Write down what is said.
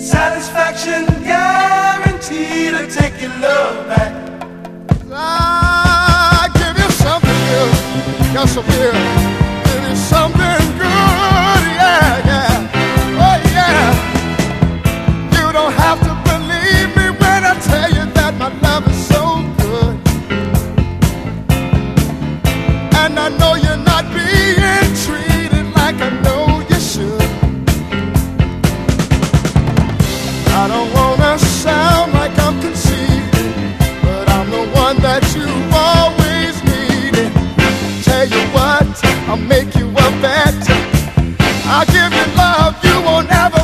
Satisfaction guaranteed to take your love back. I give you something good. Got some here. Give you something good. Yeah, yeah. Oh, yeah. You don't have to believe me when I tell you that my love is so good. And I know you're not being treated like I know you should. I don't wanna sound like I'm conceited, but I'm the one that you've always needed. Tell you what, I'll make you a bet. I'll give you love you won't ever